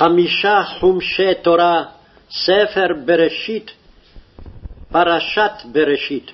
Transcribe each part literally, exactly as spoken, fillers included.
חמישה חומשי תורה, ספר בראשית, פרשת בראשית.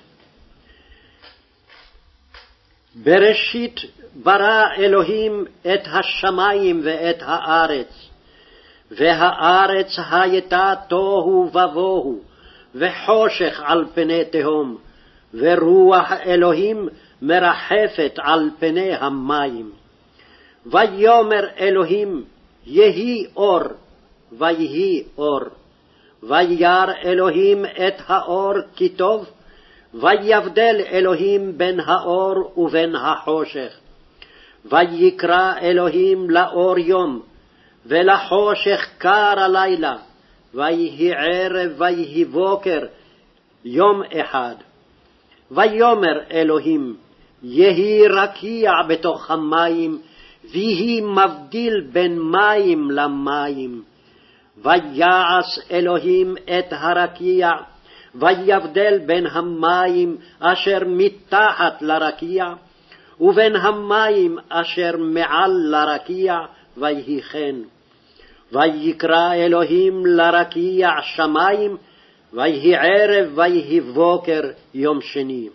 בראשית ברא אלוהים את השמיים ואת הארץ, והארץ הייתה תוהו ובוהו, וחושך על פני תהום, ורוח אלוהים מרחפת על פני המים. ויאמר אלוהים, יהי אור, ויהי אור. וירא אלוהים את האור כי טוב, ויבדל אלוהים בין האור ובין החושך. ויקרא אלוהים לאור יום, ולחושך קר הלילה, ויהי ערב ויהי בוקר, יום אחד. ויאמר אלוהים, יהי רקיע בתוך המים, ויהי מבדיל בין מים למים. ויעש אלוהים את הרקיע, ויבדל בין המים אשר מתחת לרקיע, ובין המים אשר מעל לרקיע, ויהי כן. ויקרא אלוהים לרקיע שמים, ויהי ערב ויהי בוקר, יום שני.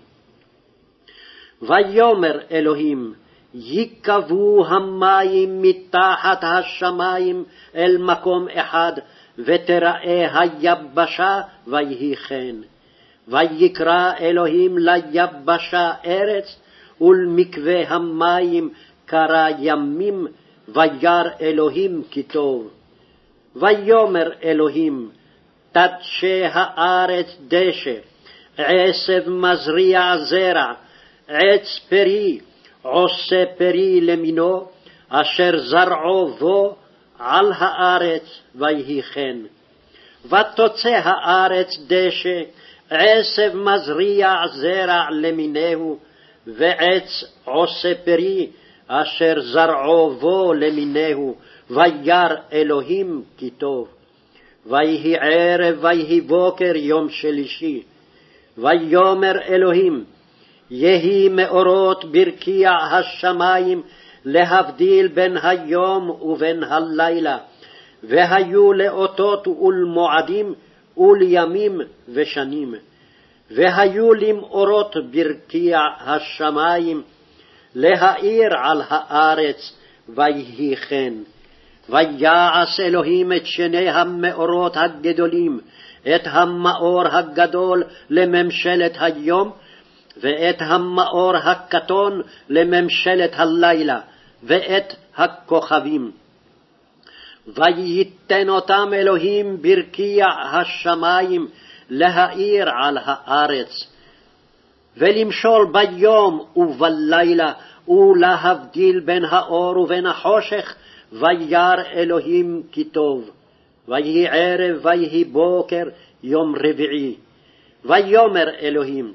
ויאמר אלוהים, יקבו המים מתחת השמיים אל מקום אחד, ותראה היבשה, ויהי כן. ויקרא אלוהים ליבשה ארץ, ולמקווה המים קרא ימים, וירא אלוהים כי טוב. ויאמר אלוהים, תדשה הארץ דשא, עשב מזריע זרע, עץ פרי, עושה פרי למינו, אשר זרעו בו על הארץ, ויהי כן. ותוצא הארץ דשא, עשב מזריע זרע למינהו, ועץ עושה פרי, אשר זרעו בו למינהו, וירא אלוהים כי טוב. ויהי ערב ויהי בוקר, יום שלישי. ויאמר אלוהים, יהי מאורות ברקיע השמיים, להבדיל בין היום ובין הלילה, והיו לאותות ולמועדים ולימים ושנים. והיו למאורות ברקיע השמיים, להאיר על הארץ, ויהי כן. ויעש אלוהים את שני המאורות הגדולים, את המאור הגדול לממשלת היום, ואת המאור הקטון לממשלת הלילה, ואת הכוכבים. וייתן אותם אלוהים ברקיע השמיים, להאיר על הארץ, ולמשול ביום ובלילה, ולהבדיל בין האור ובין החושך, וירא אלוהים כי טוב. ויהי ערב ויהי בוקר, יום רביעי. ויאמר אלוהים,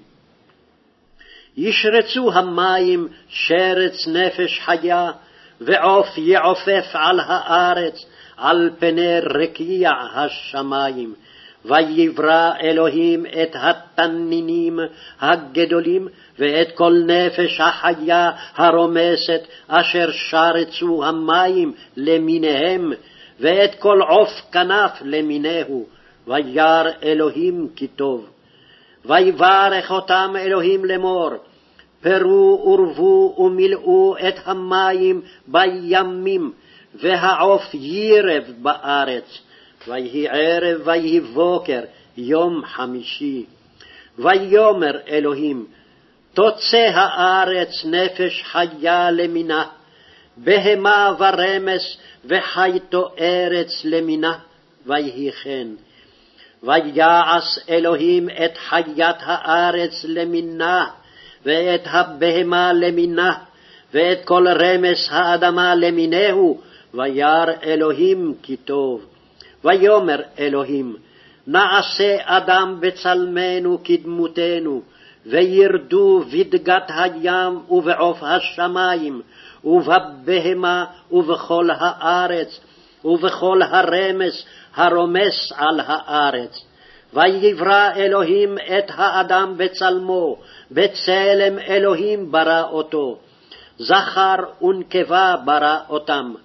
ישרצו המים שרץ נפש חיה, ועוף יעופף על הארץ, על פני רקיע השמיים. ויברא אלוהים את התנינים הגדולים, ואת כל נפש החיה הרומסת, אשר שרצו המים למיניהם, ואת כל עוף כנף למינהו, וירא אלוהים כי טוב. ויברך אותם אלוהים לאמור, פרו ורבו ומילאו את המים בימים, והעוף יירב בארץ. ויהי ערב ויהי בוקר, יום חמישי. ויאמר אלוהים, תוצא הארץ נפש חיה למינה, בהמה ורמס וחייתו ארץ למינה, ויהי כן. ויעש אלוהים את חיית הארץ למינה, ואת הבהמה למינה, ואת כל רמס האדמה למינהו, וירא אלוהים כי טוב. ויאמר אלוהים, נעשה אדם בצלמנו כדמותנו, וירדו בדגת הים ובעוף השמיים, ובבהמה ובכל הארץ, ובכל הרמס הרומס על הארץ. ויברא אלוהים את האדם בצלמו, בצלם אלוהים ברא אותו, זכר ונקבה ברא אותם.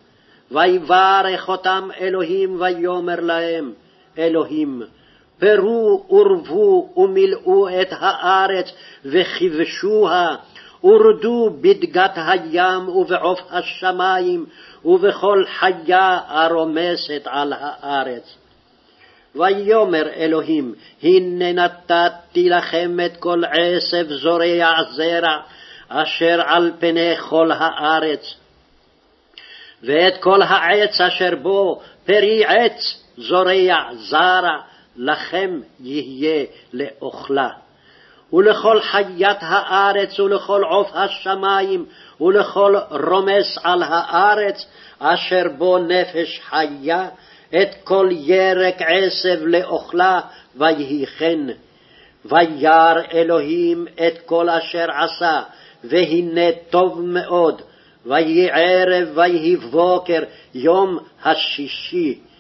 ויברך אותם אלוהים ויאמר להם, אלוהים, פרו ורבו ומילאו את הארץ וכבשוה, ורדו בדגת הים ובעוף השמים ובכל חיה הרומסת על הארץ. ויאמר אלוהים, הנה נתתי לכם את כל עשב זורע זרע אשר על פני כל הארץ, ואת כל העץ אשר בו פרי עץ זורע זרע לכם יהיה לאוכלה. ולכל חיית הארץ ולכל עוף השמים ולכל רומס על הארץ אשר בו נפש חיה, את כל ירק עשב לאוכלה, ויהי כן. וירא אלוהים את כל אשר עשה, והנה טוב מאוד. ויהי ערב ויהי בוקר יום השישי.